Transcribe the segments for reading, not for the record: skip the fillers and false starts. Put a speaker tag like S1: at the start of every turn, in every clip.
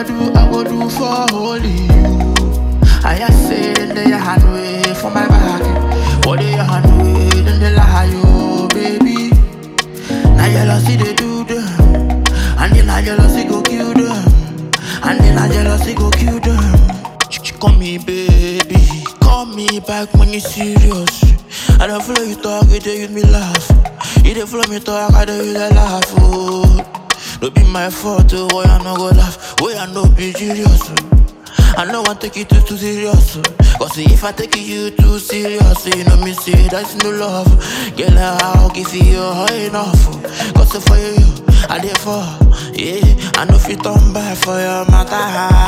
S1: I do, I go do for holy you. I just say then they hand way for my back. What they hand way, then they lie you, baby. Now jealousy they do them, and then I jealousy go kill them, and then I jealousy go kill them. She call me baby, call me back when you serious. I don't follow you talk, you dey use me laugh. You dey follow me talk, I dey use a laugh. Oh, don't be my fault, oh, why I no go laugh, why I no be serious. I know I take it too serious. Cause if I take you too serious, you know me say that's no love. Girl, I'll give you enough. Cause for you, I did for. Yeah, I know if you turn back for your matter.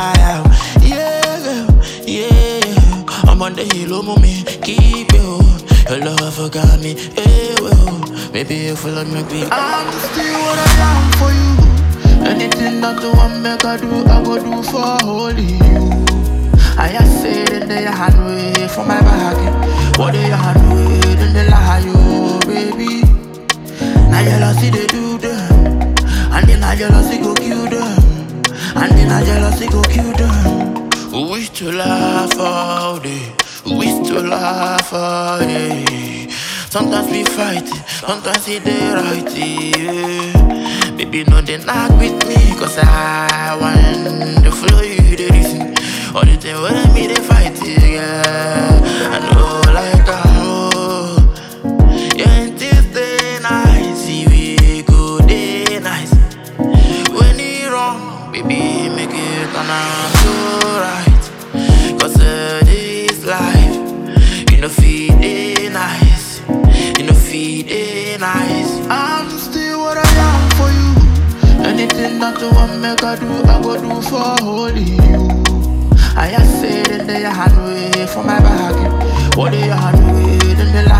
S1: Yeah, yeah. I'm on the hill, mommy, keep you. Your love got me, hey, well. Maybe you follow me, baby. I'm still what I am for you. Anything that you want me to do, I go do for holy you. I just say then they hand way for my back. What they hand way, then they lie you, baby. Now jealousy they do them, and then I jealousy go kill them, and then I jealousy go kill them. We wish to laugh all day, we wish to laugh all day. Sometimes we fight, sometimes it they right, yeah. Baby, no, they knock with me, cause I want to follow you, they listen. All the time when me, they fight, yeah. I know, like, oh, yeah, and this day nice, we go day nice. When you wrong, baby, make it turn out so right. Cause this life, you know, feed it nice. You know, feed it nice. I'm still what I am for you. Anything that you want me to do, I go do for holy you. I just say then they hand way for my back. What they hand way, then they